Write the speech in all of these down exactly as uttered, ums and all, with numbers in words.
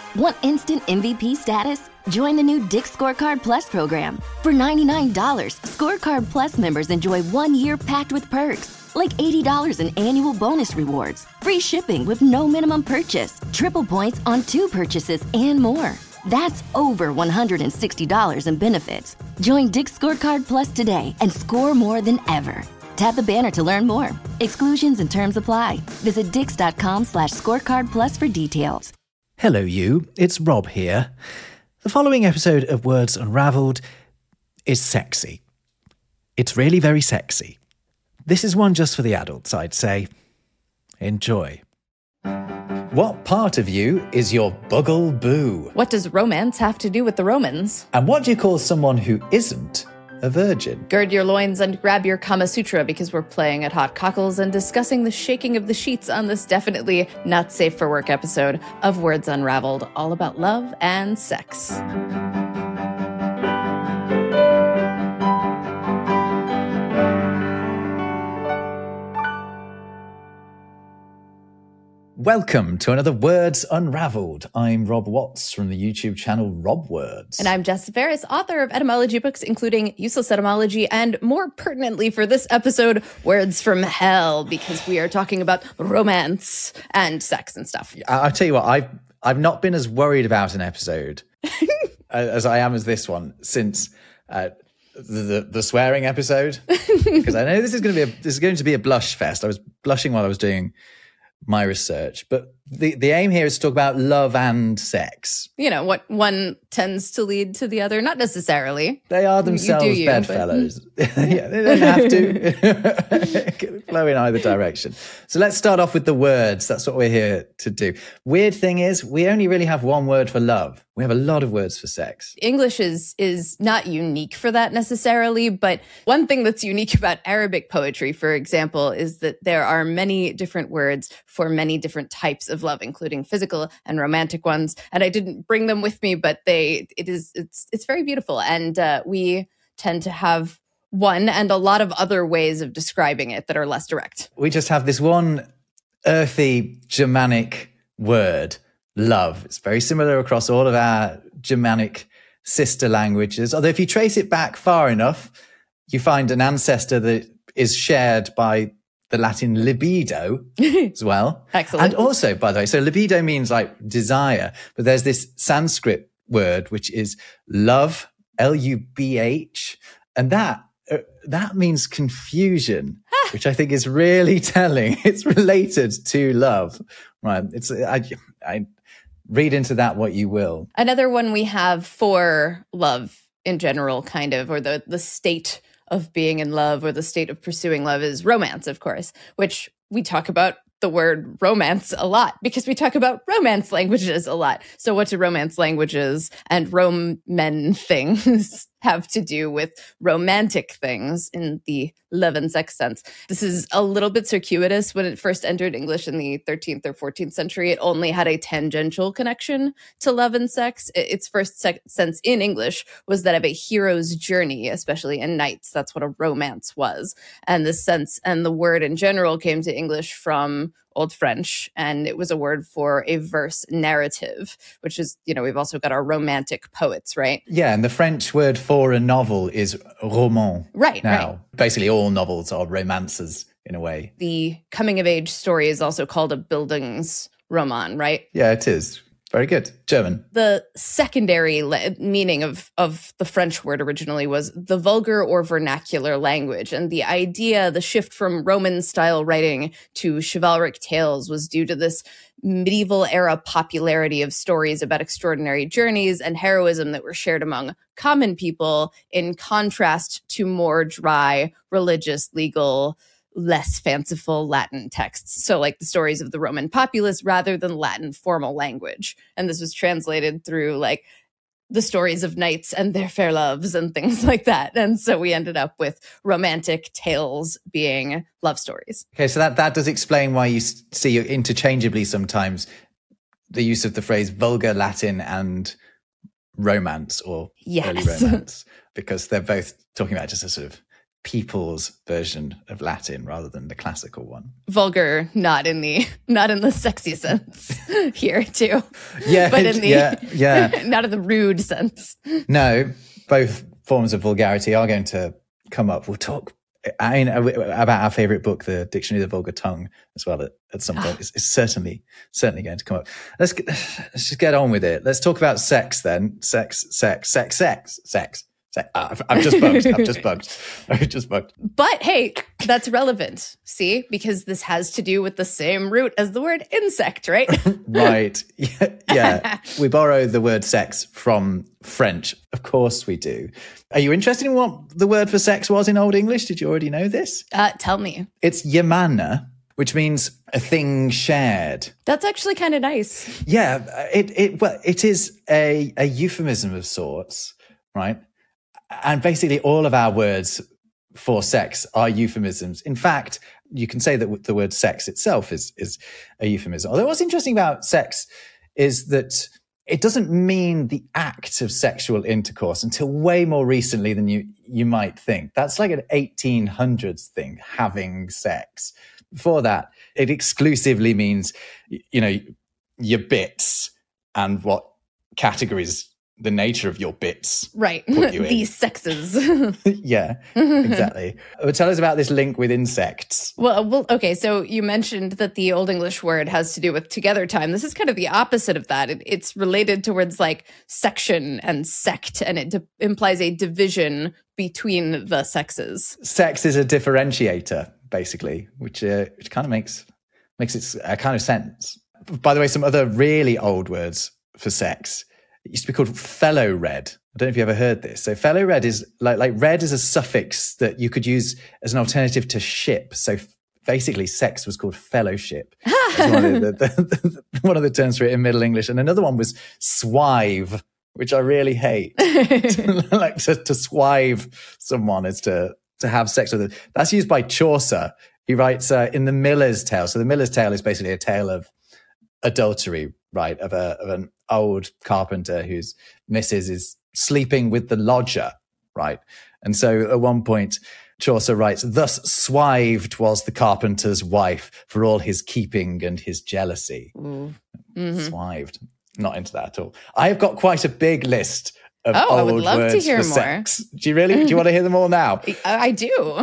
Want instant M V P status? Join the new Dick's Scorecard Plus program. For ninety-nine dollars, Scorecard Plus members enjoy one year packed with perks, like eighty dollars in annual bonus rewards, free shipping with no minimum purchase, triple points on two purchases, and more. That's over one hundred sixty dollars in benefits. Join Dick's Scorecard Plus today and score more than ever. Tap the banner to learn more. Exclusions and terms apply. Visit dix.com slash scorecard plus for details. Hello you, it's Rob here. The following episode of Words Unravelled is sexy. It's really very sexy. This is one just for the adults, I'd say. Enjoy. What part of you is your buggle-boo? What does romance have to do with the Romans? And what do you call someone who isn't a virgin? Gird your loins and grab your Kama Sutra because we're playing at Hot Cockles and discussing the shaking of the sheets on this definitely not safe for work episode of Words Unravelled, all about love and sex. Welcome to another Words Unravelled. I'm Rob Watts from the YouTube channel Rob Words. And I'm Jess Ferris, author of etymology books, including Useless Etymology, and more pertinently for this episode, Words from Hell, because we are talking about romance and sex and stuff. I'll tell you what, I've, I've not been as worried about an episode as I am as this one since uh, the, the, the swearing episode, because I know this is going to be a, this is going to be a blush fest. I was blushing while I was doing my research, but the, the aim here is to talk about love and sex. You know, what one tends to lead to the other, not necessarily. They are themselves you, bedfellows. But... yeah, they don't have to. Flow in either direction. So let's start off with the words. That's what we're here to do. Weird thing is, we only really have one word for love. We have a lot of words for sex. English is is not unique for that necessarily, but one thing that's unique about Arabic poetry, for example, is that there are many different words for many different types of love, including physical and romantic ones. And I didn't bring them with me, but they it is it's it's very beautiful. And uh, we tend to have one and a lot of other ways of describing it that are less direct. We just have this one earthy Germanic word, love. It's very similar across all of our Germanic sister languages. Although if you trace it back far enough, you find an ancestor that is shared by the Latin libido as well. Excellent. And also, by the way, so libido means like desire, but there's this Sanskrit word, which is love, L U B H. And that, uh, that means confusion, which I think is really telling. It's related to love, right? It's, I, I read into that what you will. Another one we have for love in general, kind of, or the, the state of being in love or the state of pursuing love is romance, of course, which we talk about the word romance a lot because we talk about romance languages a lot. So what do romance languages and Roman things have to do with romantic things in the love and sex sense? This is a little bit circuitous. When it first entered English in the thirteenth or fourteenth century, it only had a tangential connection to love and sex. Its first sec- sense in English was that of a hero's journey, especially in knights. That's what a romance was. And the sense and the word in general came to English from Old French, and it was a word for a verse narrative, which is, you know, we've also got our romantic poets, right? Yeah, and the French word for a novel is roman. Right, now. right. Basically all novels are romances in a way. The coming-of-age story is also called a Bildungsroman, right? Yeah, it is. Very good. German. The secondary le- meaning of, of the French word originally was the vulgar or vernacular language. And the idea, the shift from Roman-style writing to chivalric tales was due to this medieval era popularity of stories about extraordinary journeys and heroism that were shared among common people in contrast to more dry, religious, legal, less fanciful Latin texts. So like the stories of the Roman populace rather than Latin formal language. And this was translated through like the stories of knights and their fair loves and things like that. And so we ended up with romantic tales being love stories. Okay, so that, that does explain why you see interchangeably sometimes the use of the phrase vulgar Latin and romance or yes. early romance, because they're both talking about just a sort of people's version of Latin rather than the classical one. Vulgar, not in the not in the sexy sense here too. Yeah, but in the yeah, yeah. not in the rude sense. No, both forms of vulgarity are going to come up. We'll talk I mean, about our favorite book, The Dictionary of the Vulgar Tongue, as well at, at some point. It's, it's certainly certainly going to come up. Let's get, let's just get on with it. Let's talk about sex then. Sex, sex, sex, sex, sex. Uh, I'm just bugged. I'm just bugged. I'm just bugged. But hey, that's relevant. See, because this has to do with the same root as the word insect, right? Right. Yeah, yeah. We borrow the word sex from French. Of course we do. Are you interested in what the word for sex was in Old English? Did you already know this? Uh, tell me. It's yamana, which means a thing shared. That's actually kind of nice. Yeah. It it well, it is a a euphemism of sorts, right? And basically all of our words for sex are euphemisms. In fact, you can say that the word sex itself is, is a euphemism. Although what's interesting about sex is that it doesn't mean the act of sexual intercourse until way more recently than you, you might think. That's like an eighteen hundreds thing, having sex. Before that, it exclusively means, you know, your bits and what categories the nature of your bits. Right. These sexes. Yeah, exactly. Well, tell us about this link with insects. Well, well, okay. So you mentioned that the Old English word has to do with together time. This is kind of the opposite of that. It, it's related to words like section and sect, and it di- implies a division between the sexes. Sex is a differentiator, basically, which uh, which kind of makes makes it a kind of sense. By the way, some other really old words for sex. It used to be called fellow red. I don't know if you ever heard this. So fellow red is like, like red is a suffix that you could use as an alternative to ship. So f- basically sex was called fellowship. That's one, of the, the, the, one of the terms for it in Middle English. And another one was swive, which I really hate. Like to, to swive someone is to, to have sex with it. That's used by Chaucer. He writes uh, in the Miller's Tale. So the Miller's Tale is basically a tale of adultery, right, of a of an old carpenter whose missus is sleeping with the lodger, right? And so at one point, Chaucer writes, "Thus swived was the carpenter's wife for all his keeping and his jealousy." Mm-hmm. Swived. Not into that at all. I have got quite a big list of oh, old I would love words to hear for more. sex. Do you really? Do you want to hear them all now? I do.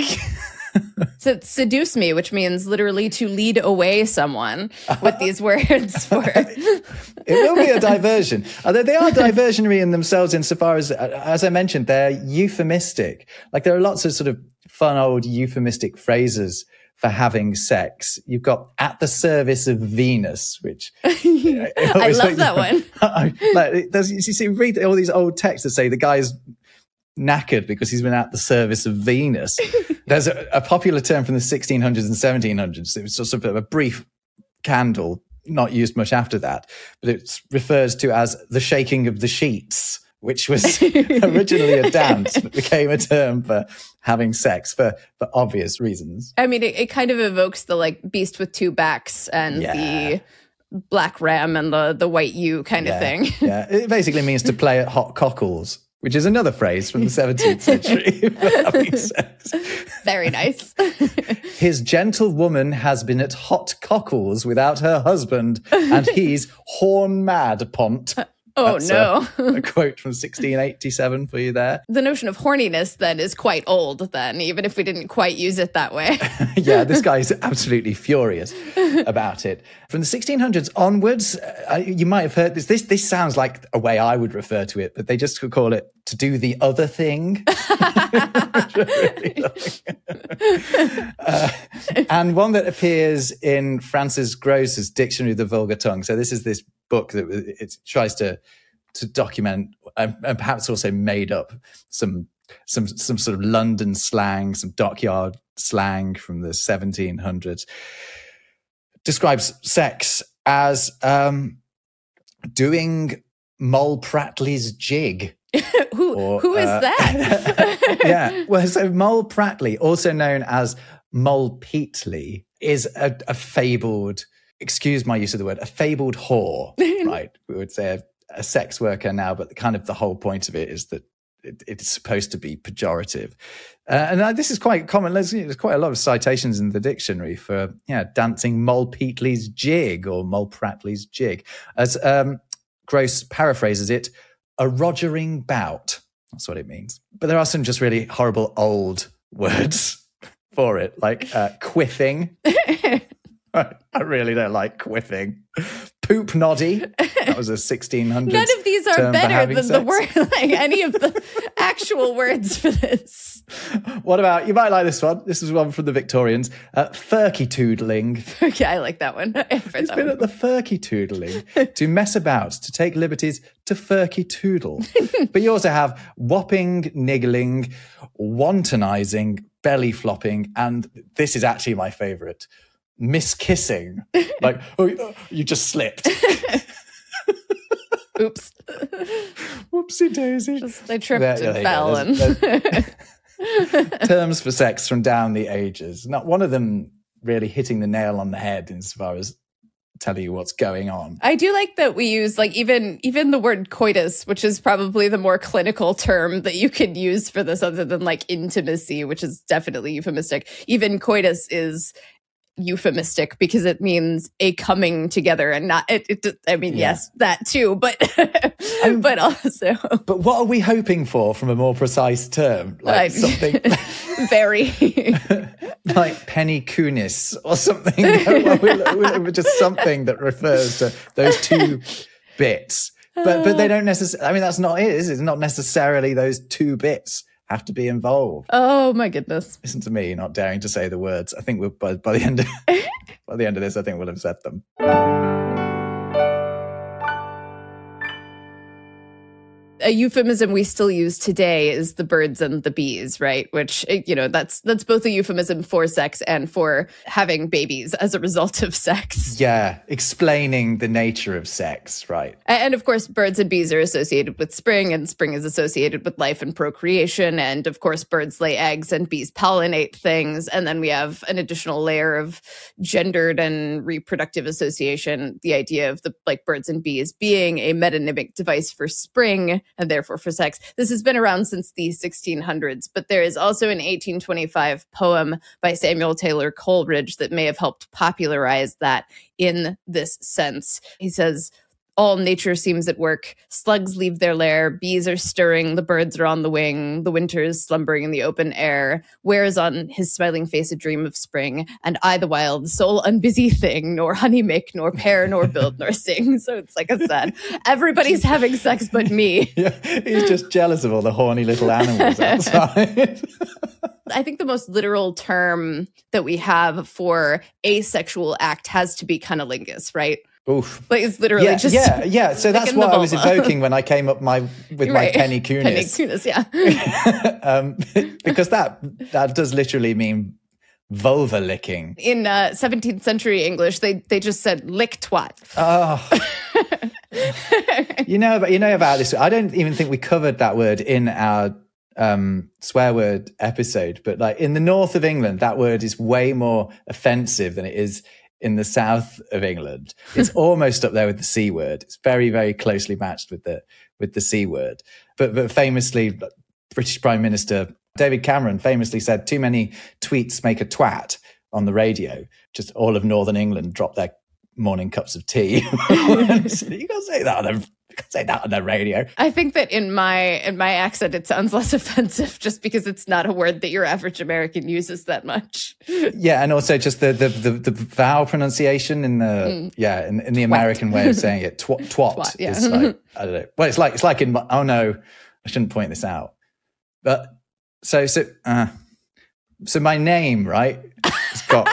So seduce me, which means literally to lead away someone with these words for. It will be a diversion. Although they are diversionary in themselves insofar as, as I mentioned, they're euphemistic. Like there are lots of sort of fun old euphemistic phrases for having sex. You've got at the service of Venus, which I, I love like, that one. Like, there's, you see, read all these old texts that say the guy's knackered because he's been at the service of Venus. There's a, a popular term from the sixteen hundreds and seventeen hundreds. It was sort of a brief candle, not used much after that, but it refers to as the shaking of the sheets, which was originally a dance, but became a term for having sex for, for obvious reasons. I mean, it, it kind of evokes the like beast with two backs and yeah. the black ram and the, the white ewe kind yeah. of thing. Yeah, it basically means to play at hot cockles, which is another phrase from the seventeenth century for having sex. Very nice. His gentlewoman has been at hot cockles without her husband, and he's horn mad, pont. Oh, That's no. A, a quote from sixteen eighty-seven for you there. The notion of horniness, then, is quite old, then, even if we didn't quite use it that way. Yeah, this guy is absolutely furious about it. From the sixteen hundreds onwards, uh, you might have heard this. This this sounds like a way I would refer to it, but they just call it to do the other thing. uh, and one that appears in Francis Gross's Dictionary of the Vulgar Tongue. So this is this book that it tries to to document and, and perhaps also made up some some some sort of London slang, some dockyard slang from the seventeen hundreds. Describes sex as um, doing Moll Pratley's jig. who or, who is uh, that? Yeah, well, so Moll Pratley, also known as Moll Peatley, is a, a fabled, excuse my use of the word, a fabled whore, right? We would say a, a sex worker now, but the kind of the whole point of it is that it, it's supposed to be pejorative. Uh, and uh, this is quite common. There's, there's quite a lot of citations in the dictionary for yeah, dancing Moll Peatley's jig or Moll Pratley's jig. As um, Gross paraphrases it, a rogering bout. That's what it means. But there are some just really horrible old words for it, like uh, quiffing. I really don't like quiffing. Poop noddy. That was a sixteen hundreds. None of these are better than sex. The word, like any of the actual words for this. What about, you might like this one. This is one from the Victorians. Uh, furky toodling. Okay, I like that one. It's been one. At the furky toodling. To mess about, to take liberties, to furky toodle. But you also have whopping, niggling, wantonizing, belly flopping, and this is actually my favourite. Miskissing. Like, oh, you just slipped. Oops. Whoopsie daisy. Just, I tripped there, and fell. And terms for sex from down the ages. Not one of them really hitting the nail on the head as far as telling you what's going on. I do like that we use like even even the word coitus, which is probably the more clinical term that you could use for this other than like intimacy, which is definitely euphemistic. Even coitus is euphemistic because it means a coming together and not it, it I mean yeah. yes that too but um, but also but what are we hoping for from a more precise term, like I, something very like penny kunis or something? Well, we're, we're just something that refers to those two bits, but but they don't necessarily, I mean that's not it, is it? It's not necessarily those two bits have to be involved. Oh my goodness! Listen to me not daring to say the words. I think we'll by, by the end of by the end of this, I think we'll have said them. A euphemism we still use today is the birds and the bees, right? Which, you know, that's that's both a euphemism for sex and for having babies as a result of sex. Yeah, explaining the nature of sex, right? And of course, birds and bees are associated with spring, and spring is associated with life and procreation. And of course, birds lay eggs and bees pollinate things. And then we have an additional layer of gendered and reproductive association, the idea of the like birds and bees being a metonymic device for spring, and therefore for sex. This has been around since the sixteen hundreds, but there is also an eighteen twenty-five poem by Samuel Taylor Coleridge that may have helped popularize that in this sense. He says, "All nature seems at work. Slugs leave their lair. Bees are stirring. The birds are on the wing. The winter is slumbering in the open air. Wears on his smiling face a dream of spring. And I the while, the sole unbusy thing, nor honey make, nor pair, nor build, nor sing." So it's like I said, everybody's having sex but me. Yeah, he's just jealous of all the horny little animals outside. I think the most literal term that we have for a sexual act has to be cunnilingus, right? Oof. Like it's literally yeah, just yeah, yeah. So that's what I was evoking when I came up my with right. my penny kunis. Penny kunis, yeah. um, because that that does literally mean vulva licking. In uh, seventeenth century English, they they just said lick twat. Oh. you know, but you know about this. I don't even think we covered that word in our um, swear word episode. But like in the north of England, that word is way more offensive than it is in the south of England. It's almost up there with the C word. It's very, very closely matched with the with the C word. But but famously, British Prime Minister David Cameron famously said, "Too many tweets make a twat" on the radio. Just all of Northern England dropped their morning cups of tea. You can't say that on the, you can't say that on the radio. I think that in my in my accent, it sounds less offensive just because it's not a word that your average American uses that much. Yeah, and also just the the the, the vowel pronunciation in the mm. yeah in, in the American way of saying it. Twat, twat, twat yeah. is like I don't know. Well, it's like it's like in oh no, I shouldn't point this out. But so so uh, so my name, right? It's got.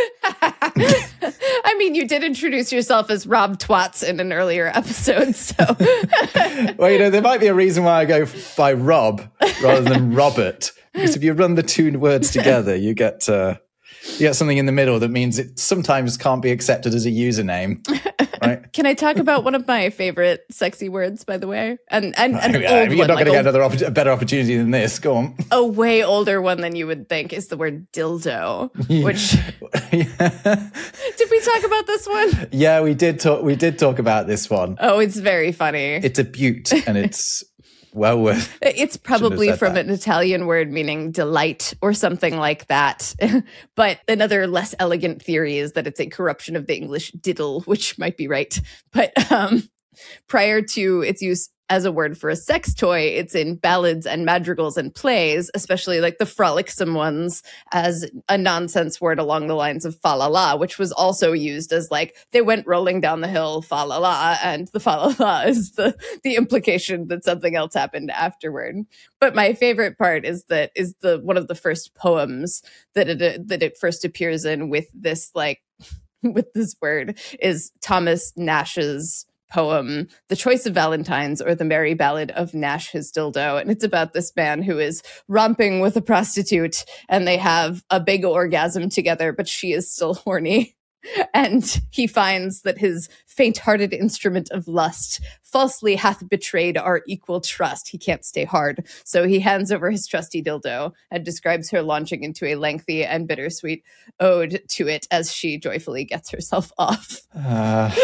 I mean, you did introduce yourself as Rob Twats in an earlier episode, so. Well, you know, there might be a reason why I go by Rob rather than Robert. Because if you run the two words together, you get uh, you get something in the middle that means it sometimes can't be accepted as a username. Right? Can I talk about one of my favorite sexy words, by the way? And and, and an yeah, old you're one, not like going to get another opp- a better opportunity than this. Go on. A way older one than you would think is the word dildo. Yeah. Which yeah. Did we talk about this one? Yeah, we did talk. We did talk about this one. Oh, it's very funny. It's a beaut, and it's well worth. It's probably from that. an Italian word meaning delight or something like that. But another less elegant theory is that it's a corruption of the English diddle, which might be right. But um, prior to its use as a word for a sex toy, it's in ballads and madrigals and plays, especially like the frolicsome ones, as a nonsense word along the lines of fa la la, which was also used as like they went rolling down the hill fa la la, and the fa la la is the the implication that something else happened afterward. But my favorite part is that is the one of the first poems that it that it first appears in with this like with this word is Thomas Nash's poem, The Choice of Valentines, or The Merry Ballad of Nash His Dildo. And it's about this man who is romping with a prostitute and they have a big orgasm together, but she is still horny. And he finds that his faint-hearted instrument of lust falsely hath betrayed our equal trust. He can't stay hard. So he hands over his trusty dildo and describes her launching into a lengthy and bittersweet ode to it as she joyfully gets herself off. Uh...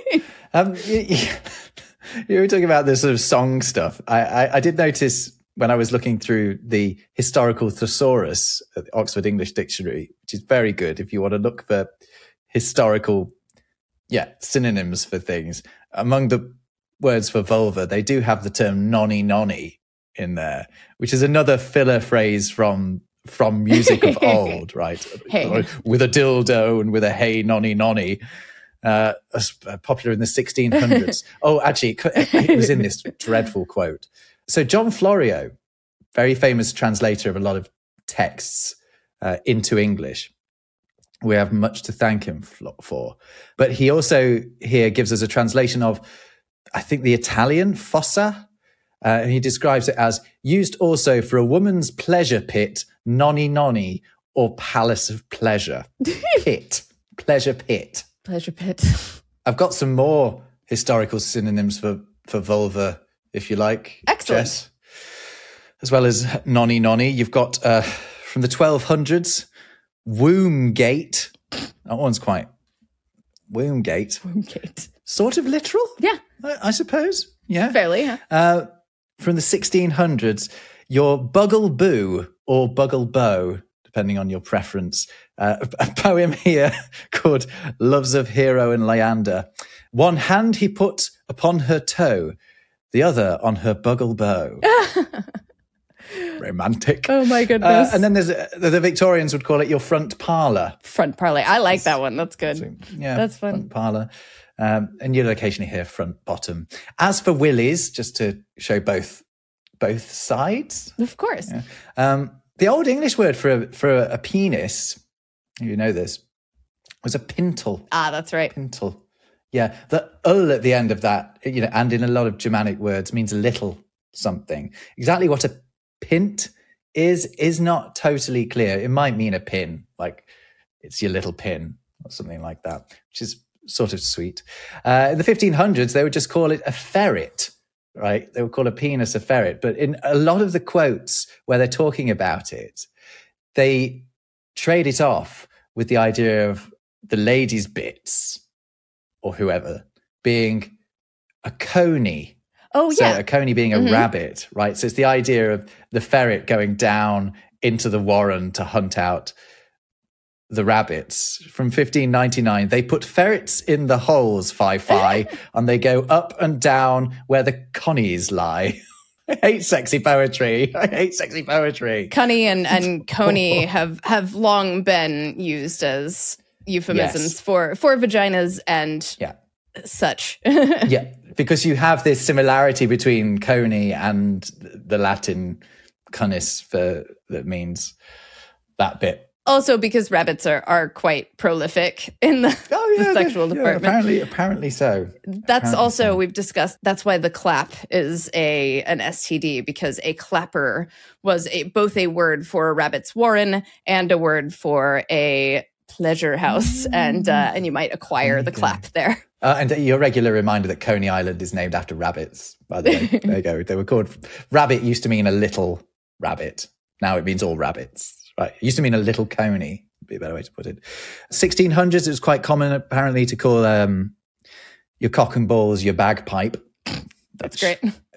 Um, you, you were talking about this sort of song stuff. I, I, I did notice when I was looking through the historical thesaurus at the Oxford English Dictionary, which is very good if you want to look for historical, yeah, synonyms for things. Among the words for vulva, they do have the term nonny nonny in there, which is another filler phrase from from music of old, right? Hey. With a dildo and with a hey nonny nonny. Uh, popular in the sixteen hundreds. Oh, actually, it was in this dreadful quote. So John Florio, very famous translator of a lot of texts uh, into English, we have much to thank him for. But he also here gives us a translation of, I think, the Italian fossa, uh, and he describes it as used also for a woman's pleasure pit, nonny nonny, or palace of pleasure. Pit, pleasure pit. Pleasure pit. I've got some more historical synonyms for, for vulva, if you like. Excellent. Jess. As well as nonny nonny. You've got, uh, from the twelve hundreds, womb gate. That one's quite... Womb gate. Womb gate. Sort of literal? Yeah. I, I suppose. Yeah. Fairly, yeah. Uh, from the sixteen hundreds, your buggle boo or buggle bow, depending on your preference. Uh, a poem here called Loves of Hero and Leander. One hand he put upon her toe, the other on her buggle bow. Romantic. Oh my goodness. Uh, and then there's uh, the Victorians would call it your front parlour. Front parlour. I like that one. That's good. So, yeah, that's fun. Front parlour. Um, and you'll occasionally hear front bottom. As for willies, just to show both both sides. Of course. Yeah. Um, the Old English word for a, for a, a penis, you know this, was a pintle. Ah, that's right. Pintle. Yeah. The ul at the end of that, you know, and in a lot of Germanic words means little something. Exactly what a pint is, is not totally clear. It might mean a pin, like it's your little pin or something like that, which is sort of sweet. Uh, in the fifteen hundreds, they would just call it a ferret, right? They would call a penis a ferret. But in a lot of the quotes where they're talking about it, they trade it off with the idea of the lady's bits or whoever being a coney. Oh, so yeah. a coney being a mm-hmm. rabbit, right? So it's the idea of the ferret going down into the warren to hunt out the rabbits. From fifteen ninety-nine, they put ferrets in the holes, fi-fi, and they go up and down where the connies lie. I hate sexy poetry. I hate sexy poetry. Cunny and, and coney have, have long been used as euphemisms Yes. for, for vaginas and Yeah. such. Yeah, because you have this similarity between coney and the Latin canis for that means that bit. Also because rabbits are, are quite prolific in the, Oh, yeah, the sexual yeah, department. apparently, apparently so. That's Apparently also, so. we've discussed, that's why the clap is a an S T D, because a clapper was a, both a word for a rabbit's warren and a word for a pleasure house. And uh, and you might acquire the clap there. Uh, and your regular reminder that Coney Island is named after rabbits, by the way. There you go. They were called, rabbit used to mean a little rabbit. Now it means all rabbits. Right. It used to mean a little coney, would be a better way to put it. sixteen hundreds, it was quite common, apparently, to call um, your cock and balls your bagpipe. That's great.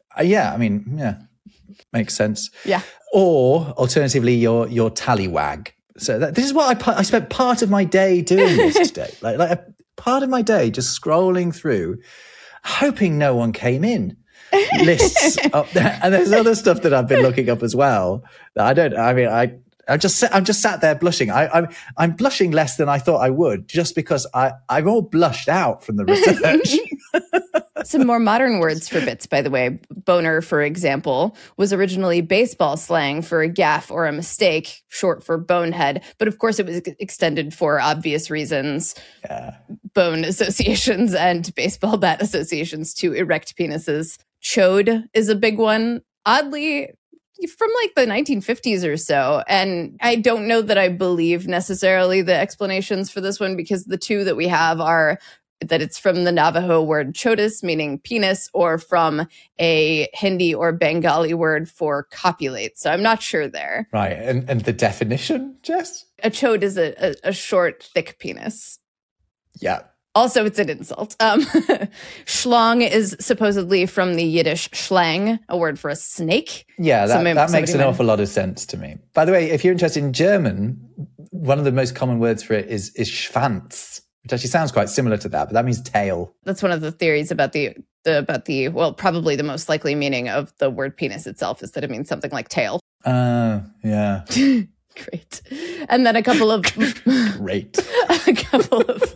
Uh, yeah, I mean, yeah, makes sense. Yeah. Or alternatively, your your tallywag. So that, this is what I I spent part of my day doing this today. Like like a part of my day just scrolling through, hoping no one came in. Lists up there, and there's other stuff that I've been looking up as well. That I don't. I mean, I. I'm just, I'm just sat there blushing. I, I'm, I'm blushing less than I thought I would, just because I, I'm all blushed out from the research. Some more modern words for bits, by the way. Boner, for example, was originally baseball slang for a gaffe or a mistake, short for bonehead. But of course, it was extended for obvious reasons. Yeah. Bone associations and baseball bat associations to erect penises. Chode is a big one. Oddly, from like the nineteen fifties or so. And I don't know that I believe necessarily the explanations for this one, because the two that we have are that it's from the Navajo word chodis, meaning penis, or from a Hindi or Bengali word for copulate. So I'm not sure there. Right. And and the definition, Jess? A chode is a, a, a short, thick penis. Yeah. Also, it's an insult. Um, schlong is supposedly from the Yiddish schlang, a word for a snake. Yeah, that, Somebody, that makes an might... awful lot of sense to me. By the way, if you're interested in German, one of the most common words for it is, is Schwanz, which actually sounds quite similar to that, but that means tail. That's one of the theories about the, the about the, well, probably the most likely meaning of the word penis itself is that it means something like tail. Uh, yeah. Great. And then a couple of... Great. A couple of...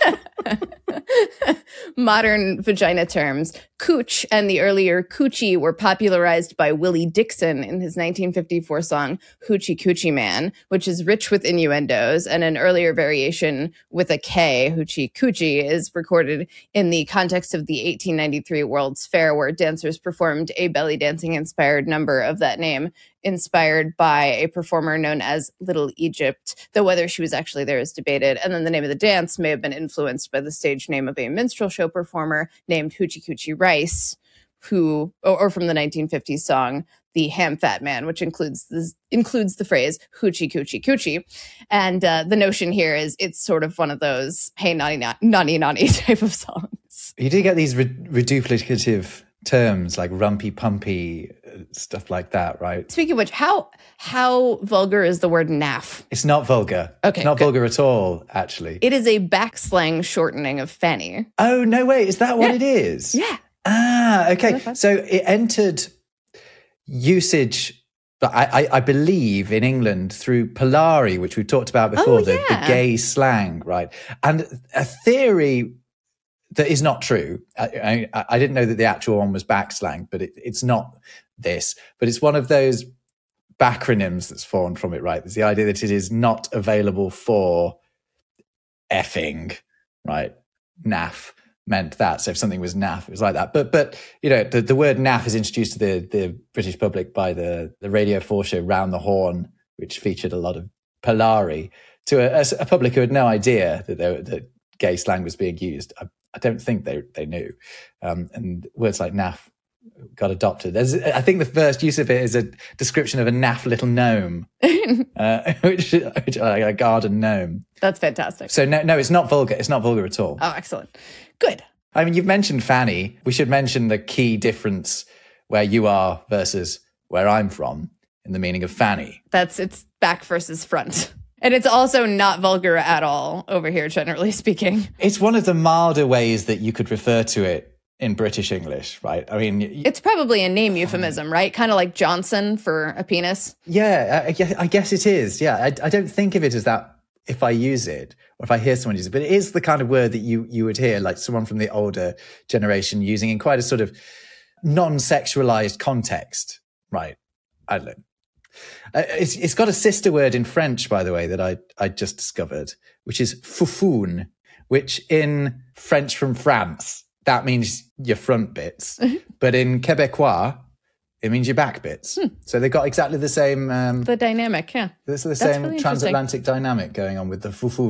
modern vagina terms. Cooch and the earlier coochie were popularized by Willie Dixon in his nineteen fifty-four song Hoochie Coochie Man, which is rich with innuendos, and an earlier variation with a K, Hoochie Coochie, is recorded in the context of the eighteen ninety-three World's Fair, where dancers performed a belly dancing inspired number of that name, inspired by a performer known as Little Egypt, though whether she was actually there is debated. And then the name of the dance may have been influenced by the stage name of a minstrel show performer named Hoochie Coochie Rice, who, or, or from the nineteen fifties song, The Ham Fat Man, which includes this, includes the phrase Hoochie Coochie Coochie. And uh, the notion here is it's sort of one of those, hey, naughty, naughty, naughty, naughty type of songs. You do get these re- reduplicative terms like rumpy pumpy, stuff like that, right? Speaking of which, how how vulgar is the word naff? It's not vulgar. Okay, it's not good. vulgar at all, actually. It is a backslang shortening of fanny. Oh, no way. Is that what Yeah. it is? Yeah. Ah, okay. So it entered usage, but I, I, I believe, in England through Polari, which we talked about before, Oh, the, yeah. the gay slang, right? And a theory that is not true. I, I, I didn't know that the actual one was backslang, but it, it's not this. But it's one of those backronyms that's formed from it, right? There's the idea that it is not available for effing, right? Naff meant that. So if something was naff, it was like that. But, but you know, the, the word naff is introduced to the, the British public by the, the Radio four show Round the Horn, which featured a lot of Polari, to a, a, a public who had no idea that, they were, that gay slang was being used. I, I don't think they they knew. Um, and words like naff got adopted. There's, I think the first use of it is a description of a naff little gnome, uh, which, which like a garden gnome. That's fantastic. So no, no, it's not vulgar. It's not vulgar at all. Oh, excellent. Good. I mean, you've mentioned fanny. We should mention the key difference where you are versus where I'm from in the meaning of fanny. That's it's back versus front. And it's also not vulgar at all over here, generally speaking. It's one of the milder ways that you could refer to it in British English, right? I mean... It's probably a name euphemism, right? Kind of like Johnson for a penis. Yeah, I guess, I guess it is. Yeah, I, I don't think of it as that if I use it or if I hear someone use it, but it is the kind of word that you, you would hear, like someone from the older generation using in quite a sort of non-sexualized context, right? I don't know. Uh, it's, it's got a sister word in French, by the way, that I, I just discovered, which is foufoune, which in French from France, that means your front bits. But in Quebecois, it means your back bits. Hmm. So they've got exactly the same... Um, the dynamic, yeah. There's the That's same really transatlantic dynamic going on with the foufoune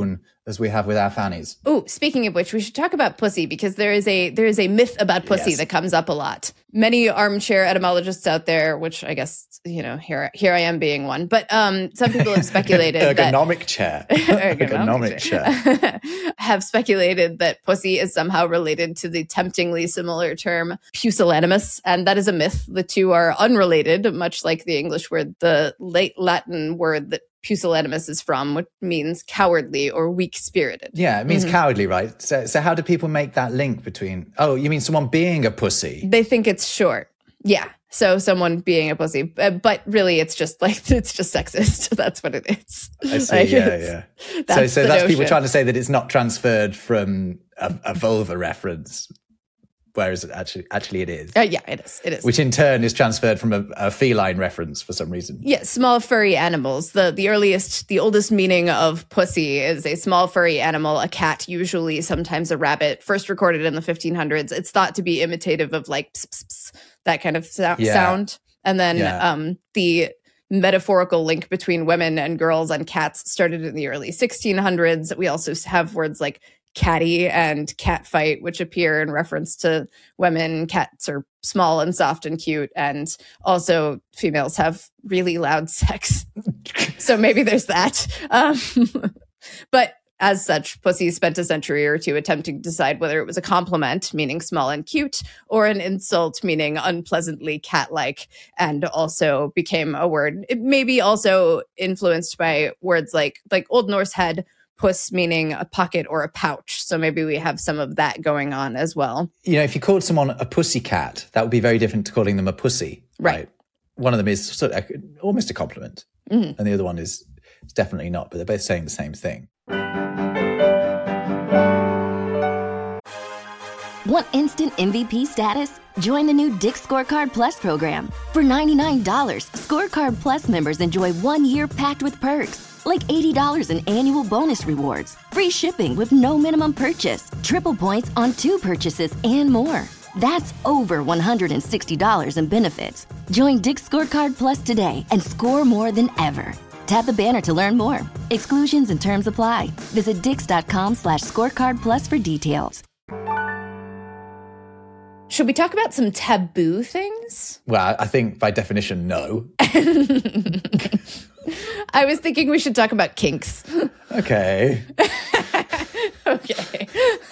as we have with our fannies. Oh, speaking of which, we should talk about pussy, because there is a there is a myth about pussy Yes. that comes up a lot. Many armchair etymologists out there, which I guess, you know, here here I am being one, but um, some people have speculated Ergonomic that chair. ergonomic Ergonomic chair. have speculated that pussy is somehow related to the temptingly similar term pusillanimous, and that is a myth. The two are unrelated, much like the English word, the late Latin word that pusillanimous is from, which means cowardly or weak-spirited. Yeah, it means Mhm. cowardly, right? So, so how do people make that link between, oh, you mean someone being a pussy? They think it's short. Yeah. So someone being a pussy, uh, but really it's just like, it's just sexist. That's what it is. I see, Like, yeah, it's- yeah. That's so so the that's people notion. trying to say that it's not transferred from a, a vulva reference, whereas it actually, actually it is. Uh, yeah, it is. It is. Which in turn is transferred from a, a feline reference for some reason. Yeah, small furry animals. The the earliest, the oldest meaning of pussy is a small furry animal, a cat, usually, sometimes a rabbit, first recorded in the fifteen hundreds. It's thought to be imitative of like pss, pss, pss, that kind of so- Yeah. sound. And then Yeah. um, the metaphorical link between women and girls and cats started in the early sixteen hundreds. We also have words like catty and cat fight, which appear in reference to women. Cats are small and soft and cute, and also females have really loud sex. So maybe there's that. Um, but as such, pussy spent a century or two attempting to decide whether it was a compliment, meaning small and cute, or an insult, meaning unpleasantly cat-like, and also became a word. It may be also influenced by words like like Old Norse had puss, meaning a pocket or a pouch. So maybe we have some of that going on as well. You know, if you called someone a pussy cat, that would be very different to calling them a pussy. Right. One of them is sort of almost a compliment, Mhm. and the other one is it's definitely not, but they're both saying the same thing. Want instant M V P status? Join the new Dick's Scorecard Plus program. For ninety-nine dollars, Scorecard Plus members enjoy one year packed with perks, like eighty dollars in annual bonus rewards, free shipping with no minimum purchase, triple points on two purchases, and more. That's over one hundred sixty dollars in benefits. Join Dick's Scorecard Plus today and score more than ever. Tap the banner to learn more. Exclusions and terms apply. Visit dix.com slash scorecard plus for details. Should we talk about some taboo things? Well, I think by definition, no. I was thinking we should talk about kinks. Okay. Okay.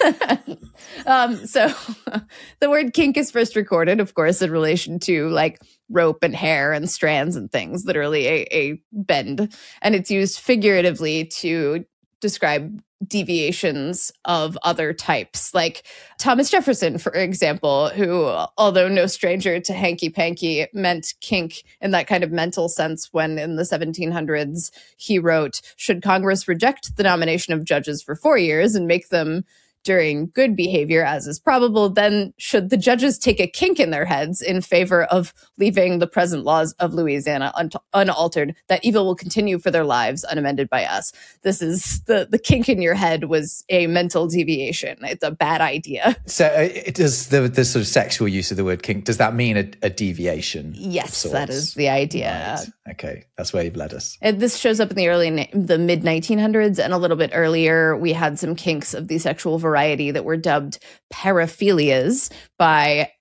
um, so the word kink is first recorded, of course, in relation to like rope and hair and strands and things, literally a, a bend. And it's used figuratively to describe deviations of other types. Like Thomas Jefferson, for example, who, although no stranger to hanky-panky, meant kink in that kind of mental sense when in the seventeen hundreds he wrote, "Should Congress reject the nomination of judges for four years and make them during good behavior, as is probable, then should the judges take a kink in their heads in favor of leaving the present laws of Louisiana un- unaltered, that evil will continue for their lives unamended by us." This is the, the kink in your head was a mental deviation. It's a bad idea. So uh, it does the, the sort of sexual use of the word kink, does that mean a, a deviation? Yes, of that sorts? is the idea. Right. Okay, that's where you've led us. And this shows up in the early, ni- the mid nineteen hundreds, and a little bit earlier, we had some kinks of the sexual variety that were dubbed paraphilias by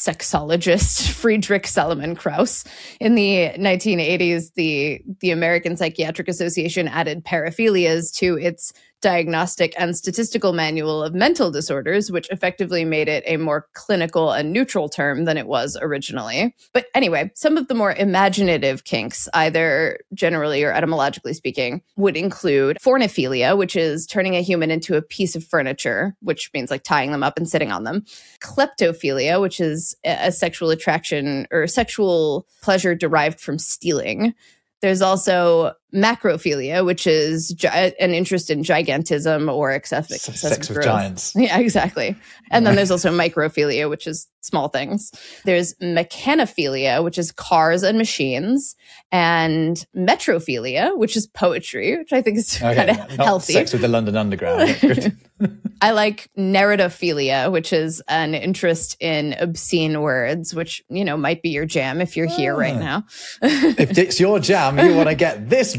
sexologist Friedrich Salomon Krauss. In the nineteen eighties, the, the American Psychiatric Association added paraphilias to its Diagnostic and Statistical Manual of Mental Disorders, which effectively made it a more clinical and neutral term than it was originally. But anyway, some of the more imaginative kinks, either generally or etymologically speaking, would include forniphilia, which is turning a human into a piece of furniture, which means like tying them up and sitting on them. Kleptophilia, which is a sexual attraction or sexual pleasure derived from stealing. There's also macrophilia, which is gi- an interest in gigantism or excessive, excessive Sex with growth. giants. Yeah, exactly. And then there's also microphilia, which is small things. There's mechanophilia, which is cars and machines, and metrophilia, which is poetry, which I think is Okay, kind of not healthy. sex with the London Underground. Good. I like narratophilia, which is an interest in obscene words, which, you know, might be your jam if you're here right Ah. now. If it's your jam, you want to get this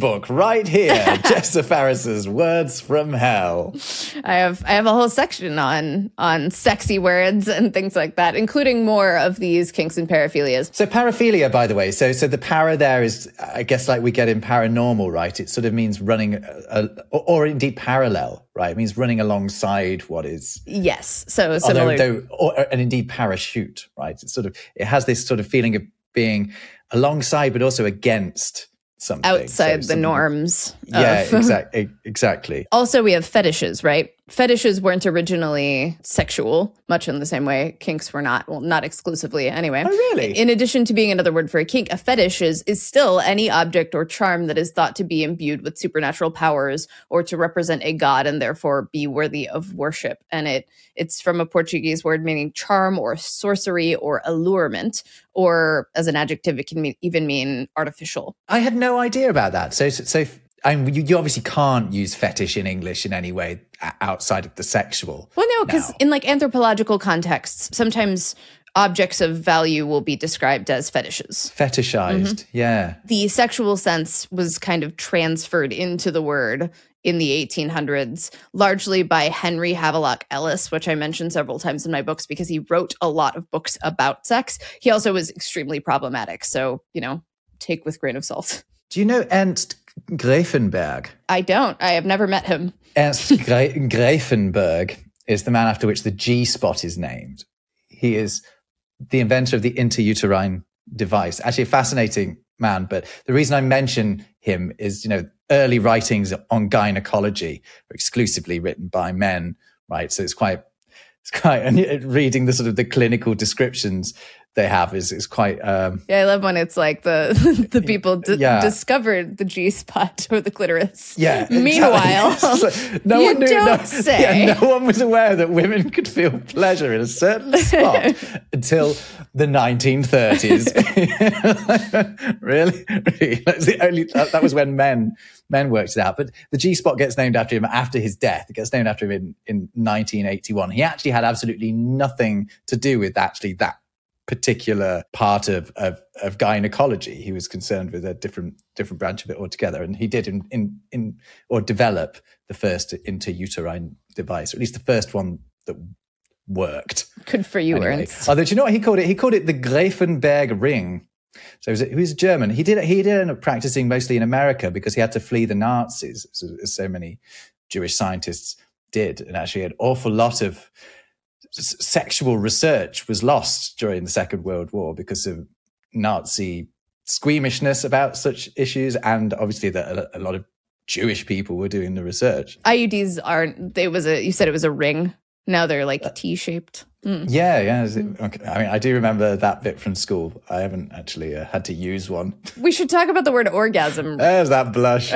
book right here, Jessa Faris's Words from Hell. I have I have a whole section on on sexy words and things like that, including more of these kinks and paraphilias. So paraphilia, by the way, so so the para there is, I guess, like we get in paranormal, right? It sort of means running, a, a, or, or indeed parallel, right? It means running alongside what is. Yes, so similar. Although, though, or, and indeed parachute, right? It's sort of, it has this sort of feeling of being alongside, but also against something. Outside so the norms. Yeah, of. exactly. Exactly. Also, we have fetishes, right? Fetishes weren't originally sexual, much in the same way kinks were not. Well, not exclusively anyway. Oh, really? In addition to being another word for a kink, a fetish is, is still any object or charm that is thought to be imbued with supernatural powers or to represent a god and therefore be worthy of worship. And it it's from a Portuguese word meaning charm or sorcery or allurement, or as an adjective, it can mean, even mean artificial. I had no idea about that. So, so, so I mean, you, you obviously can't use fetish in English in any way outside of the sexual. Well, no, because in like anthropological contexts, sometimes objects of value will be described as fetishes. Fetishized, mm-hmm. yeah. The sexual sense was kind of transferred into the word in the eighteen hundreds, largely by Henry Havelock Ellis, which I mentioned several times in my books because he wrote a lot of books about sex. He also was extremely problematic. So, you know, take with grain of salt. Do you know Ernst Gräfenberg? I don't. I have never met him. Ernst Gra- Gräfenberg is the man after which the G-spot is named. He is the inventor of the interuterine device. Actually, a fascinating man. But the reason I mention him is, you know, early writings on gynecology are exclusively written by men, right? So it's quite, it's quite, and reading the sort of the clinical descriptions they have is is quite. Um, yeah, I love when it's like the the people d- yeah. discovered the G spot or the clitoris. Yeah. Meanwhile, exactly. like, no you one knew, don't no, say. Yeah, no one was aware that women could feel pleasure in a certain spot until the nineteen thirties. really, really. That's the only. That, that was when men men worked it out. But the G spot gets named after him after his death. It gets named after him in in nineteen eighty-one. He actually had absolutely nothing to do with actually that particular part of, of of gynecology. He was concerned with a different different branch of it altogether, and he did in in, in or develop the first interuterine device, or at least the first one that worked. Good for you, anyway. Ernst. Although, do you know what he called it? He called it the Gräfenberg ring. So he was, he was German. He did he did end up practicing mostly in America because he had to flee the Nazis, as so many Jewish scientists did, and actually an awful lot of sexual research was lost during the Second World War because of Nazi squeamishness about such issues, and obviously that a lot of Jewish people were doing the research. I U Ds aren't. They was a. You said it was a ring. Now they're like T-shaped. Mm. Yeah, yeah. Okay. I mean, I do remember that bit from school. I haven't actually uh, had to use one. We should talk about the word orgasm. There's that blush.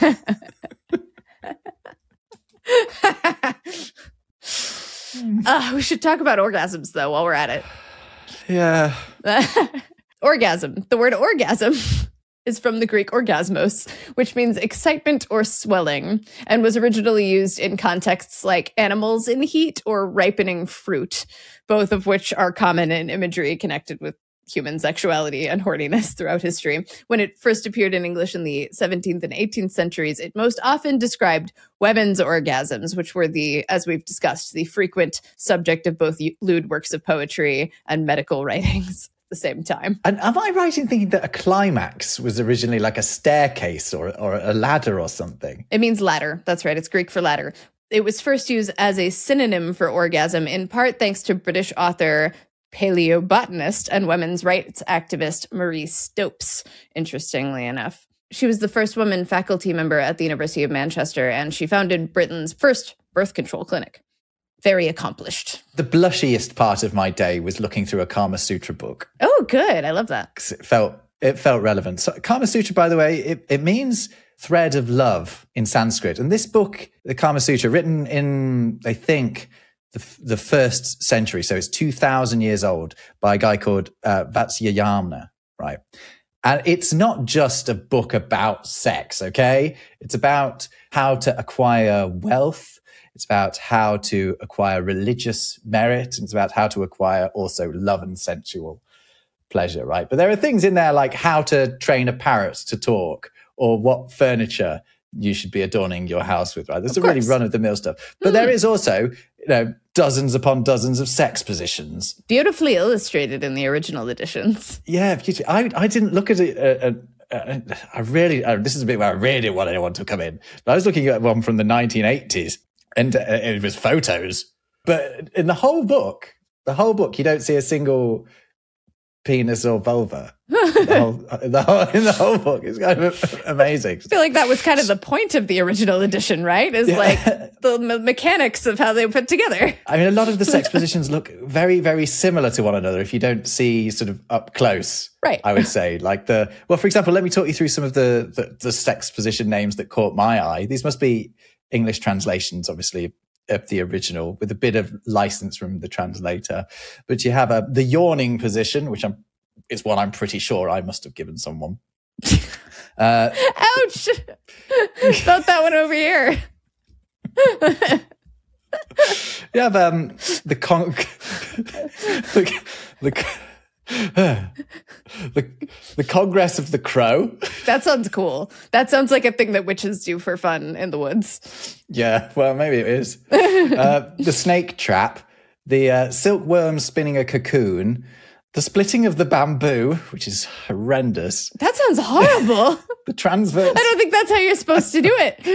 Uh, we should talk about orgasms, though, while we're at it. Yeah. Orgasm. The word orgasm is from the Greek orgasmos, which means excitement or swelling, and was originally used in contexts like animals in heat or ripening fruit, both of which are common in imagery connected with human sexuality and horniness throughout history. When it first appeared in English in the seventeenth and eighteenth centuries, it most often described women's orgasms, which were the, as we've discussed, the frequent subject of both lewd works of poetry and medical writings at the same time. And am I right in thinking that a climax was originally like a staircase or, or a ladder or something? It means ladder. That's right. It's Greek for ladder. It was first used as a synonym for orgasm, in part thanks to British author, paleobotanist, and women's rights activist Marie Stopes, interestingly enough. She was the first woman faculty member at the University of Manchester, and she founded Britain's first birth control clinic. Very accomplished. The blushiest part of my day was looking through a Kama Sutra book. Oh, good. I love that. It felt, it felt relevant. So Kama Sutra, by the way, it, it means thread of love in Sanskrit. And this book, the Kama Sutra, written in, I think, the, the first century, so it's two thousand years old, by a guy called uh, Vatsyayana, right? And it's not just a book about sex, okay? It's about how to acquire wealth. It's about how to acquire religious merit. It's about how to acquire also love and sensual pleasure, right? But there are things in there like how to train a parrot to talk, or what furniture you should be adorning your house with, right? There's a really run-of-the-mill stuff. But mm. there is also, you know, dozens upon dozens of sex positions. Beautifully illustrated in the original editions. Yeah, I, I didn't look at it. Uh, uh, I really, uh, this is a bit where I really didn't want anyone to come in. But I was looking at one from the nineteen eighties, and uh, it was photos. But in the whole book, the whole book, you don't see a single penis or vulva. the whole, the whole, in the whole book. It's kind of amazing. I feel like that was kind of the point of the original edition, right? Is yeah. like the me- mechanics of how they put together. I mean, a lot of the sex positions look very, very similar to one another if you don't see sort of up close, right? I would say. Like the, well, for example, let me talk you through some of the, the, the sex position names that caught my eye. These must be English translations, obviously, of the original, with a bit of license from the translator. But you have a the yawning position, which I'm is one I'm pretty sure I must have given someone. Uh, Ouch! Thought that one over here. You have um, the con the the, the the Congress of the Crow. That sounds cool. That sounds like a thing that witches do for fun in the woods. Yeah, well, maybe it is. uh, the snake trap, the uh, silkworm spinning a cocoon, the splitting of the bamboo, which is horrendous. That sounds horrible. The transverse. I don't think that's how you're supposed to do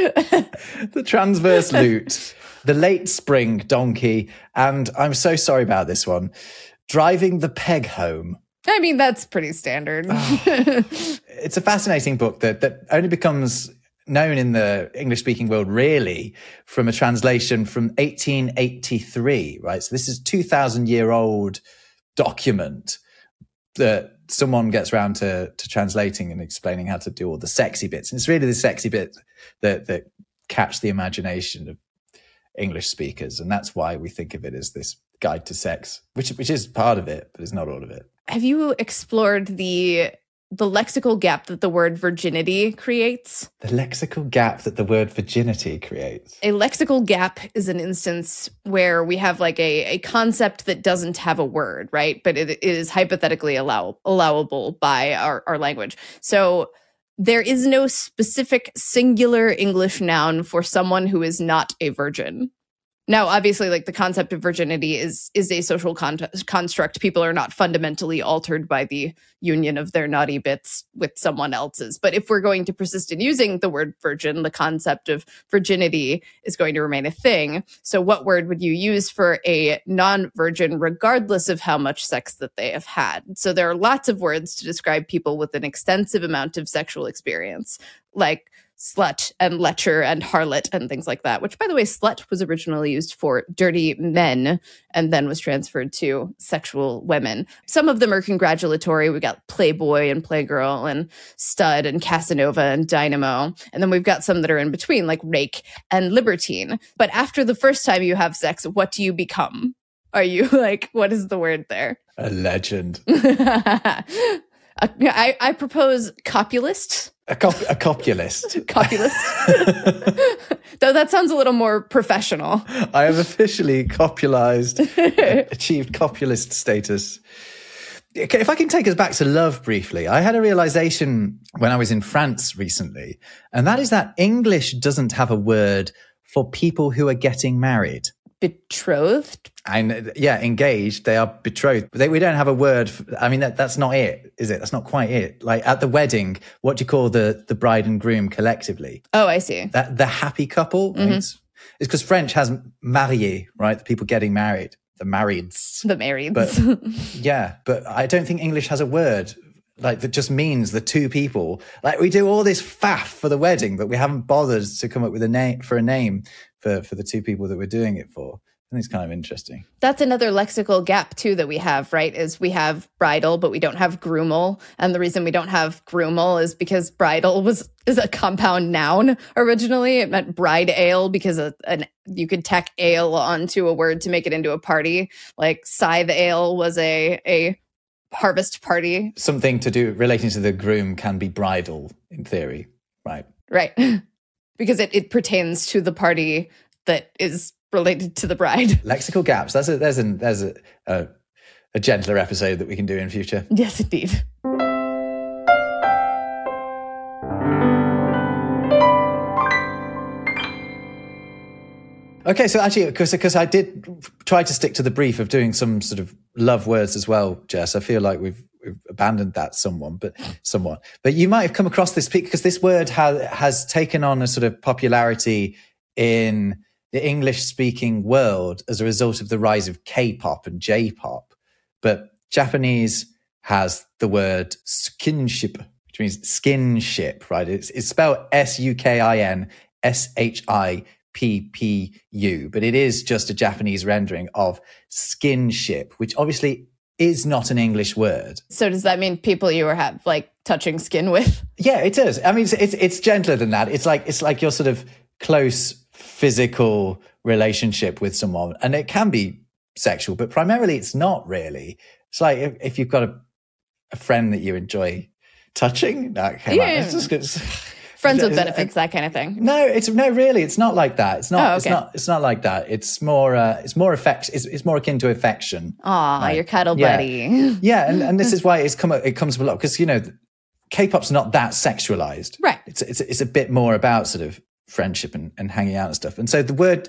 it. The transverse lute, the late spring donkey, and I'm so sorry about this one, driving the peg home. I mean, that's pretty standard. Oh, it's a fascinating book that, that only becomes known in the English-speaking world, really, from a translation from eighteen eighty-three, right? So this is a two thousand year old document that someone gets around to, to translating and explaining how to do all the sexy bits. And it's really the sexy bits that, that catch the imagination of English speakers. And that's why we think of it as this guide to sex, which which is part of it, but it's not all of it. Have you explored the the lexical gap that the word virginity creates? The lexical gap that the word virginity creates. A lexical gap is an instance where we have like a, a concept that doesn't have a word, right? But it, it is hypothetically allow, allowable by our, our language. So there is no specific singular English noun for someone who is not a virgin. Now, obviously, like the concept of virginity is is a social con- construct. People are not fundamentally altered by the union of their naughty bits with someone else's. But if we're going to persist in using the word virgin, the concept of virginity is going to remain a thing. So what word would you use for a non-virgin, regardless of how much sex that they have had? So there are lots of words to describe people with an extensive amount of sexual experience, like slut and lecher and harlot and things like that, which, by the way, slut was originally used for dirty men and then was transferred to sexual women. Some of them are congratulatory. We got playboy and playgirl and stud and Casanova and dynamo. And then we've got some that are in between, like rake and libertine. But after the first time you have sex, what do you become? Are you like, what is the word there? A legend. I, I propose copulist. A, cop- a copulist. Copulist. Though that sounds a little more professional. I have officially copulized, achieved copulist status. If I can take us back to love briefly, I had a realization when I was in France recently, and that is that English doesn't have a word for people who are getting married. Betrothed? And yeah, engaged. They are betrothed. They, we don't have a word. For, I mean, that, that's not it, is it? That's not quite it. Like at the wedding, what do you call the, the bride and groom collectively? Oh, I see. That the happy couple. Mm-hmm. It's because French has marié, right? The people getting married, the marrieds. The marrieds. But yeah, but I don't think English has a word like that just means the two people. Like we do all this faff for the wedding, but we haven't bothered to come up with a name for a name for, for the two people that we're doing it for. I think it's kind of interesting. That's another lexical gap, too, that we have, right? Is we have bridal, but we don't have groomal. And the reason we don't have groomal is because bridal was is a compound noun originally. It meant bride ale because a, an, you could tack ale onto a word to make it into a party. Like scythe ale was a, a harvest party. Something to do relating to the groom can be bridal in theory, right? Right. Because it, it pertains to the party that is related to the bride. Lexical gaps. That's a, there's, an, there's a, a, a gentler episode that we can do in future. Yes, indeed. Okay, so actually, because because I did try to stick to the brief of doing some sort of love words as well, Jess. I feel like we've, we've abandoned that someone, but somewhat. But you might have come across this because this word has has taken on a sort of popularity in the English-speaking world as a result of the rise of K-pop and J-pop. But Japanese has the word skinship, which means skinship, right? It's, it's spelled S U K I N S H I P P U, but it is just a Japanese rendering of skinship, which obviously is not an English word. So does that mean people you were have like touching skin with? Yeah, it does. I mean, it's, it's it's gentler than that. It's like it's like your sort of close physical relationship with someone, and it can be sexual, but primarily it's not really. It's like if, if you've got a, a friend that you enjoy touching, that came Yeah. out. It's just, it's, Friends with benefits, that kind of thing. No, it's no, really, it's not like that. It's not. Oh, okay. It's not. It's not like that. It's more. Uh, it's more affection. It's, it's more akin to affection. Aw, Right. your cuddle Yeah. buddy. Yeah, and, and this is why it's come. It comes up a lot because you know, K-pop's not that sexualized. Right. It's it's it's a bit more about sort of friendship and, and hanging out and stuff. And so the word,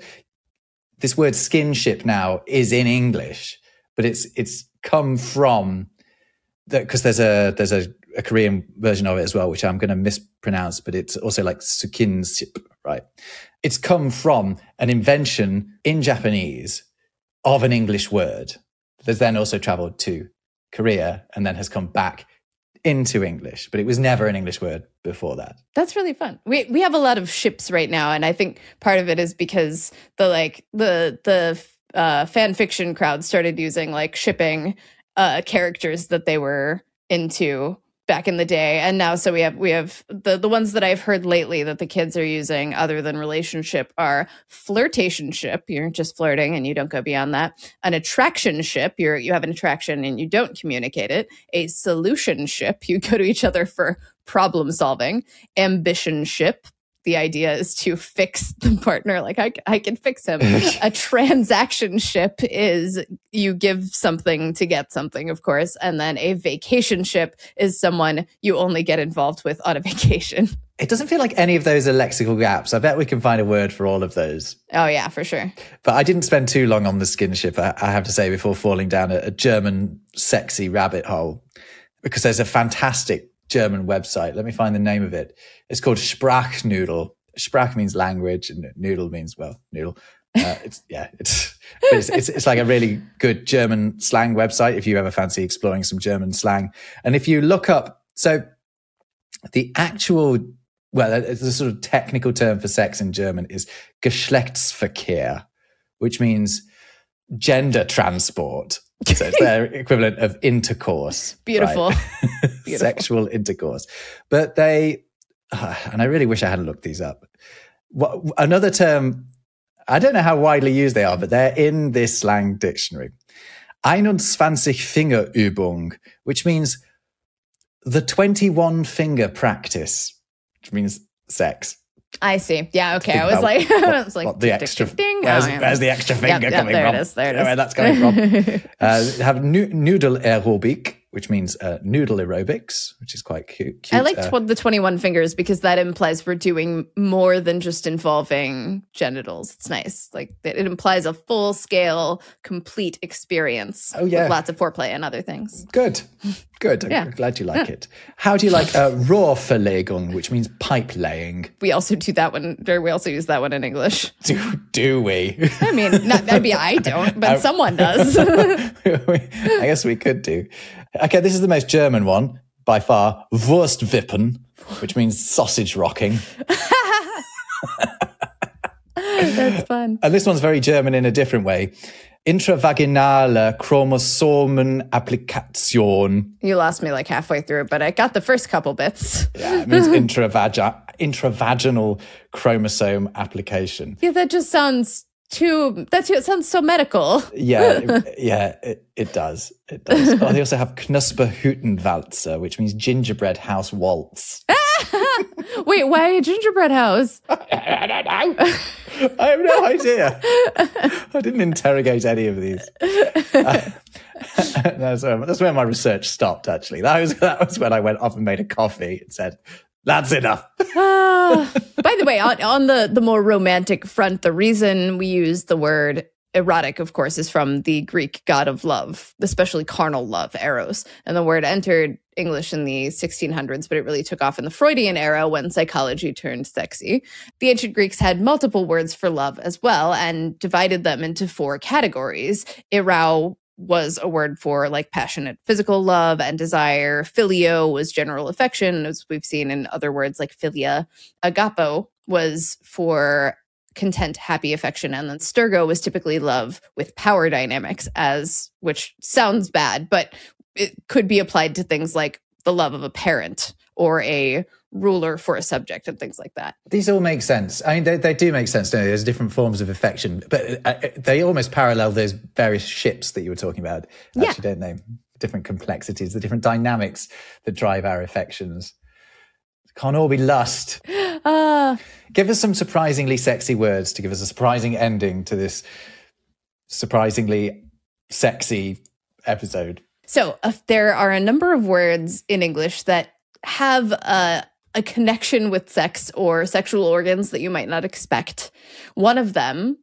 this word skinship now is in English, but it's it's come from because there's a there's a, a Korean version of it as well, which I'm going to mispronounce, but it's also like sukinsip, right? It's come from an invention in Japanese of an English word that's then also traveled to Korea and then has come back into English, but it was never an English word before that. That's really fun. We we have a lot of ships right now, and I think part of it is because the like the the uh, fan fiction crowd started using like shipping uh, characters that they were into back in the day, and now so we have we have the the ones that I've heard lately that the kids are using other than relationship are flirtationship. You're just flirting and you don't go beyond that. An attractionship. You're you have an attraction and you don't communicate it. A solutionship. You go to each other for problem solving. Ambitionship. The idea is to fix the partner. Like I, I can fix him. A transaction ship is you give something to get something, of course. And then a vacation ship is someone you only get involved with on a vacation. It doesn't feel like any of those are lexical gaps. I bet we can find a word for all of those. Oh, yeah, for sure. But I didn't spend too long on the skinship, I, I have to say, before falling down a, a German sexy rabbit hole, because there's a fantastic German website. Let me find the name of it. It's called Sprachnoodle. Sprach means language, and noodle means, well, noodle. Uh, it's yeah, it's, but it's it's it's like a really good German slang website if you ever fancy exploring some German slang. And if you look up, so the actual, well, the sort of technical term for sex in German is Geschlechtsverkehr, which means gender transport. So it's their equivalent of intercourse. Beautiful. Right? Beautiful. Sexual intercourse. But they, uh, and I really wish I hadn't looked these up. What, another term, I don't know how widely used they are, but they're in this slang dictionary. einundzwanzig Fingerübung, which means the twenty-one finger practice, which means sex. I see. Yeah, okay. Think I was about like, what- I was like, what the ding, extra, ding, ding. where's, Oh, yeah. where's the extra finger Yep, yep, coming there from? it is, there it Where is. that's coming from. uh, have nu- noodle aerobic, which means uh, noodle aerobics, which is quite cute. cute. I like uh, tw- the twenty-one fingers because that implies we're doing more than just involving genitals. It's nice. Like it it implies a full scale, complete experience. Oh, yeah. With lots of foreplay and other things. Good, good. I'm Yeah. glad you like it. How do you like uh, Rohrverlegung, which means pipe laying? We also do that one, or we also use that one in English. Do, do we? I mean, not, maybe I don't, but Uh, someone does. I guess we could do. Okay, this is the most German one by far. Wurstwippen, which means sausage rocking. That's fun. And this one's very German in a different way. Intravaginale Chromosomenapplikation. You lost me like halfway through, but I got the first couple bits. Yeah, it means intravagi- intravaginal chromosome application. Yeah, that just sounds too, that it sounds so medical. Yeah, it, yeah, it, it does. It does. Oh, they also have Knusperhütenwalzer, which means gingerbread house waltz. Wait, why a gingerbread house? I don't know. I have no idea. I didn't interrogate any of these. Uh, that's, where, that's where my research stopped, actually. That was, that was when I went off and made a coffee and said, That's enough. uh, by the way, on, on the, the more romantic front, the reason we use the word erotic, of course, is from the Greek god of love, especially carnal love, Eros. And the word entered English in the sixteen hundreds, but it really took off in the Freudian era when psychology turned sexy. The ancient Greeks had multiple words for love as well and divided them into four categories. Erau was a word for like passionate physical love and desire. Filio was general affection, as we've seen in other words like philia. Agapo was for content, happy affection, and then stergo was typically love with power dynamics, as which sounds bad, but it could be applied to things like the love of a parent or a ruler for a subject and things like that. These all make sense. I mean, they, they do make sense, don't they? There's different forms of affection, but uh, they almost parallel those various ships that you were talking about, actually, yeah. don't they? Different complexities, the different dynamics that drive our affections. Can't all be lust. Uh, give us some surprisingly sexy words to give us a surprising ending to this surprisingly sexy episode. So uh, there are a number of words in English that have a, a connection with sex or sexual organs that you might not expect. One of them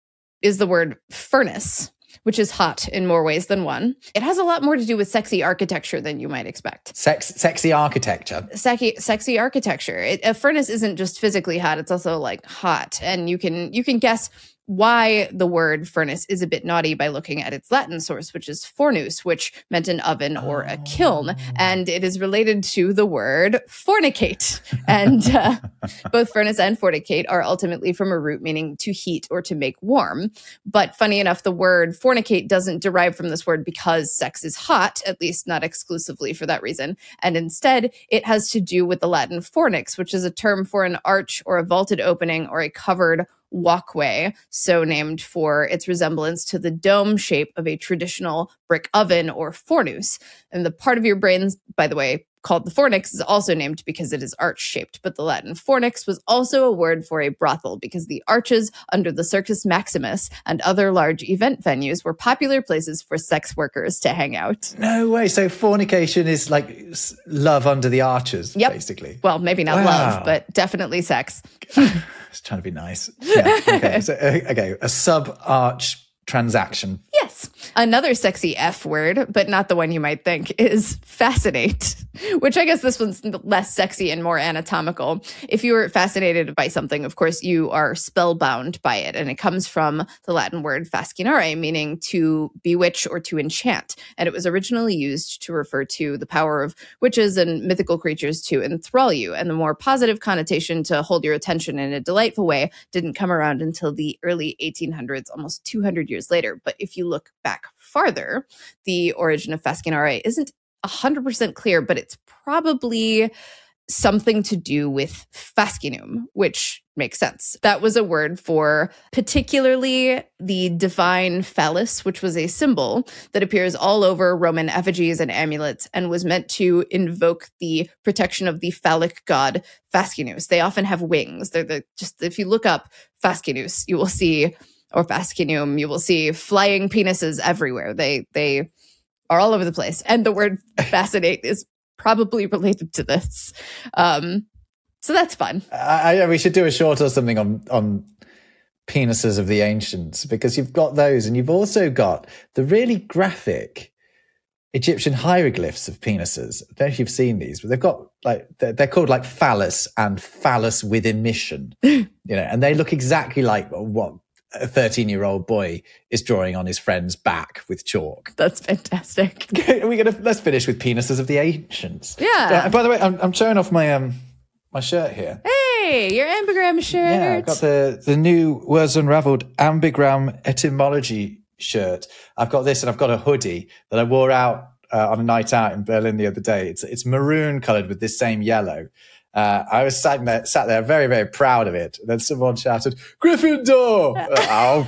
is the word furnace, which is hot in more ways than one. It has a lot more to do with sexy architecture than you might expect. Sex, sexy architecture. Sexy, sexy architecture. It, a furnace isn't just physically hot; it's also like hot, and you can you can guess why the word furnace is a bit naughty by looking at its Latin source, which is fornus, which meant an oven or a kiln. And it is related to the word fornicate. And uh, both furnace and fornicate are ultimately from a root meaning to heat or to make warm. But funny enough, the word fornicate doesn't derive from this word because sex is hot, at least not exclusively for that reason. And instead, it has to do with the Latin fornix, which is a term for an arch or a vaulted opening or a covered walkway, so named for its resemblance to the dome shape of a traditional brick oven or fornus. And the part of your brain, by the way, called the fornix is also named because it is arch-shaped, but the Latin fornix was also a word for a brothel because the arches under the Circus Maximus and other large event venues were popular places for sex workers to hang out. No way. So fornication is like love under the arches, yep. basically. Well, maybe not wow. love, but definitely sex. I was trying to be nice. Yeah. Okay. So, okay. A sub-arch transaction. Yes. Another sexy F word, but not the one you might think, is fascinate, which I guess this one's less sexy and more anatomical. If you were fascinated by something, of course, you are spellbound by it. And it comes from the Latin word fascinare, meaning to bewitch or to enchant. And it was originally used to refer to the power of witches and mythical creatures to enthrall you. And the more positive connotation to hold your attention in a delightful way didn't come around until the early eighteen hundreds, almost two hundred years later. But if you look back farther, the origin of fascinare isn't one hundred percent clear, but it's probably something to do with fascinum, which makes sense. That was a word for particularly the divine phallus, which was a symbol that appears all over Roman effigies and amulets and was meant to invoke the protection of the phallic god Fascinus. They often have wings. They're the just if you look up Fascinus, you will see or fascinum, you will see flying penises everywhere. They they are all over the place. And the word fascinate is probably related to this. Um, so that's fun. I, I, we should do a short or something on, on penises of the ancients, because you've got those and you've also got the really graphic Egyptian hieroglyphs of penises. I don't know if you've seen these, but they've got like, they're, they're called like phallus and phallus with emission, you know, and they look exactly like what a thirteen-year-old boy is drawing on his friend's back with chalk. That's fantastic. Are we gonna let's finish with penises of the ancients. Yeah. Uh, by the way, I'm, I'm showing off my um my shirt here. Hey, your ambigram shirt. Yeah, I've got the the new Words Unraveled ambigram etymology shirt. I've got this, and I've got a hoodie that I wore out uh, on a night out in Berlin the other day. It's it's maroon coloured with this same yellow. Uh, I was sat there, sat there very, very proud of it. And then someone shouted, Gryffindor! Oh,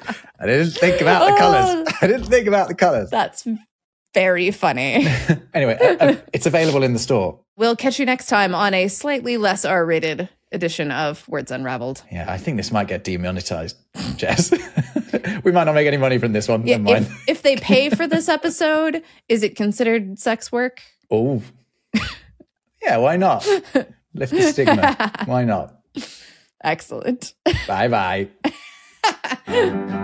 I didn't think about the colours. I didn't think about the colours. That's very funny. Anyway, uh, it's available in the store. We'll catch you next time on a slightly less R-rated edition of Words Unraveled. Yeah, I think this might get demonetized, Jess. We might not make any money from this one. Yeah, Never mind. If, if they pay for this episode, is it considered sex work? Oh. Yeah, why not? Lift the stigma. Why not? Excellent. Bye bye.